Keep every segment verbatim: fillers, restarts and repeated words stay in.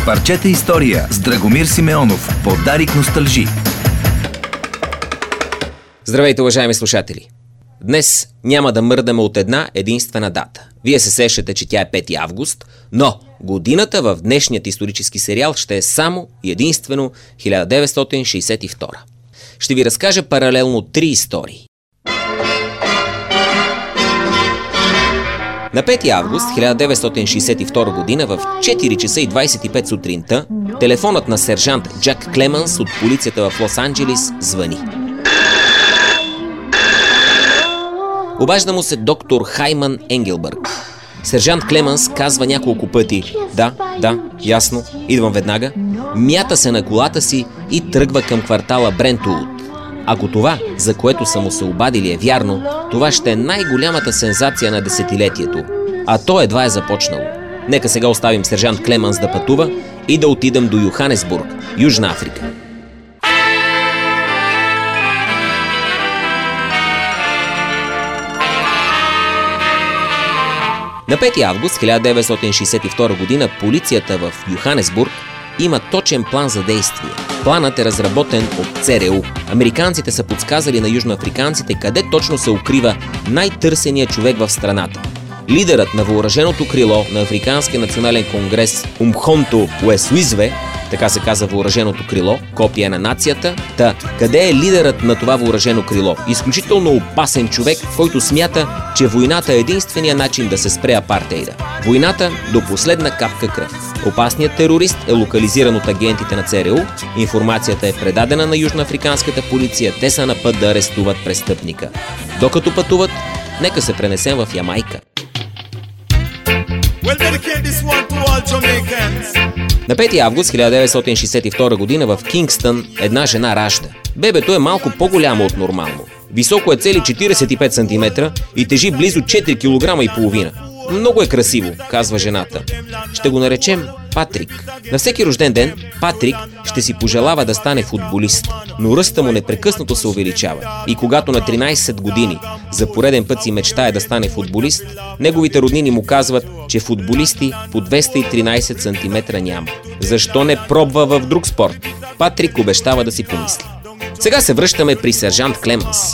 Парчета история с Драгомир Симеонов. Подарик носталжи. Здравейте, уважаеми слушатели! Днес няма да мърдаме от една единствена дата. Вие се сещате, че тя е пети август, но годината в днешният исторически сериал ще е само и единствено хиляда деветстотин шейсет и втора. Ще ви разкажа паралелно три истории. На пети август хиляда деветстотин шейсет и втора година в четири часа и двайсет и пет сутринта телефонът на сержант Джак Клемънс от полицията в Лос-Анджелис звъни. Обажда му се доктор Хайман Енгелбърг. Сержант Клемънс казва няколко пъти: да, да, ясно, идвам веднага. Мята се на колата си и тръгва към квартала Брентвуд. Ако това, за което са му се обадили, е вярно, това ще е най-голямата сензация на десетилетието. А то едва е започнало. Нека сега оставим сержант Клемънс да пътува и да отидем до Йоханесбург, Южна Африка. На пети август хиляда деветстотин шейсет и втора година полицията в Йоханесбург има точен план за действие. Планът е разработен от ЦРУ. Американците са подсказали на южноафриканците къде точно се укрива най-търсеният човек в страната. Лидерът на въоръженото крило на Африканския национален конгрес Умхонто Уесуизве, така се казва въоръженото крило, копия на нацията. Та, къде е лидерът на това въоръжено крило? Изключително опасен човек, който смята, че войната е единствения начин да се спре апартейда. Войната до последна капка кръв. Опасният терорист е локализиран от агентите на ЦРУ, информацията е предадена на южноафриканската полиция, те са на път да арестуват престъпника. Докато пътуват, нека се пренесем в Ямайка. На пети август хиляда деветстотин шейсет и втора година в Кингстън една жена ражда. Бебето е малко по-голямо от нормално. Високо е цели четирийсет и пет сантиметра и тежи близо четири килограма и половина. Много е красиво, казва жената. Ще го наречем Патрик. На всеки рожден ден Патрик ще си пожелава да стане футболист, но ръста му непрекъснато се увеличава. И когато на тринайсет години за пореден път си мечтае да стане футболист, неговите роднини му казват, че футболисти по двеста и тринайсет сантиметра няма. Защо не пробва в друг спорт? Патрик обещава да си помисли. Сега се връщаме при сержант Клемънс.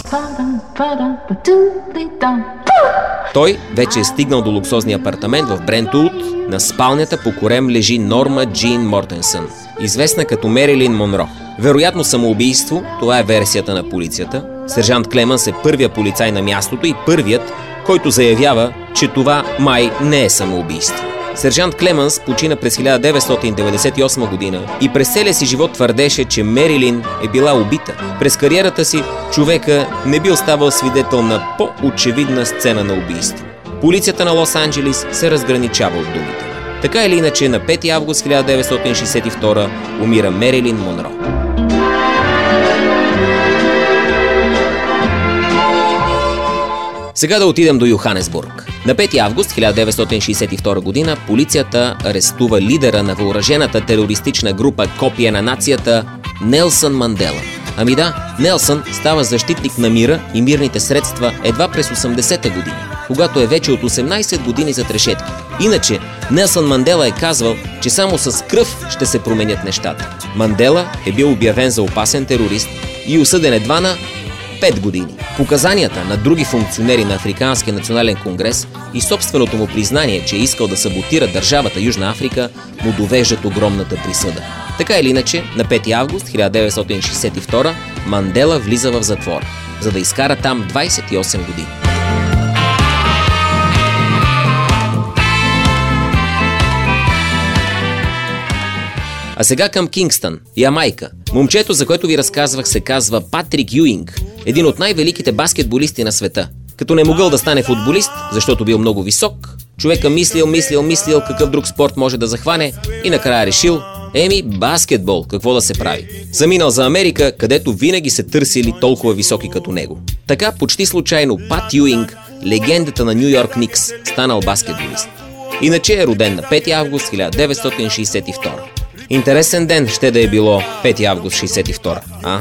Той вече е стигнал до луксозния апартамент в Брентвуд. На спалнята по корем лежи Норма Джин Мортенсън, известна като Мерилин Монро. Вероятно самоубийство, това е версията на полицията. Сержант Клемънс е първият полицай на мястото и първият, който заявява, че това май не е самоубийство. Сержант Клемънс почина през хиляда деветстотин деветдесет и осма година и през целия си живот твърдеше, че Мерилин е била убита. През кариерата си човека не бил ставал свидетел на по-очевидна сцена на убийство. Полицията на Лос-Анджелис се разграничава от думите. Така или иначе, на пети август хиляда деветстотин шейсет и втора умира Мерилин Монро. Сега да отидем до Йоханесбург. На пети август хиляда деветстотин шейсет и втора година полицията арестува лидера на въоръжената терористична група Копия на нацията Нелсън Мандела. Ами да, Нелсън става защитник на мира и мирните средства едва през осемдесетта година, когато е вече от осемнайсет години зад решетки. Иначе Нелсън Мандела е казвал, че само с кръв ще се променят нещата. Мандела е бил обявен за опасен терорист и осъден едва на пет години. Показанията на други функционери на Африканския национален конгрес и собственото му признание, че е искал да саботира държавата Южна Африка, му довеждат огромната присъда. Така или иначе, на пети август хиляда деветстотин шейсет и втора Мандела влиза в затвора, за да изкара там двайсет и осем години. А сега към Кингстън, Ямайка. Момчето, за което ви разказвах, се казва Патрик Юинг, един от най-великите баскетболисти на света. Като не могъл да стане футболист, защото бил много висок, човека мислил, мислил, мислил какъв друг спорт може да захване и накрая решил, еми баскетбол, какво да се прави. Заминал за Америка, където винаги се търсили толкова високи като него. Така почти случайно Пат Юинг, легендата на Ню Йорк Никс, станал баскетболист. Иначе е роден на пети август хиляда деветстотин шейсет и втора. Интересен ден ще да е било пети август шейсет и втора, а?